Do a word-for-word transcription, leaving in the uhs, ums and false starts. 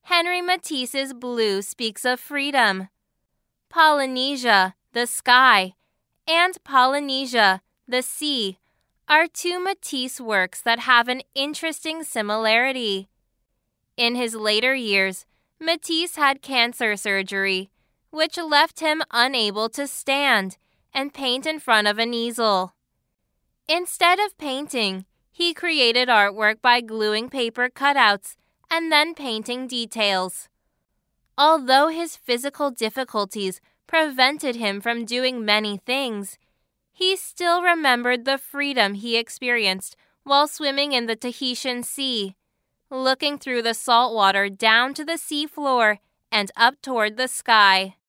Henri Matisse's blue speaks of freedom. Polynesia, the sky, and Polynesia, the sea, are two Matisse works that have an interesting similarity. In his later years, Matisse had cancer surgery, which left him unable to stand and paint in front of an easel. Instead of painting, he created artwork by gluing paper cutouts and then painting details. Although his physical difficulties prevented him from doing many things, he still remembered the freedom he experienced while swimming in the Tahitian Sea, looking through the salt water down to the sea floor and up toward the sky.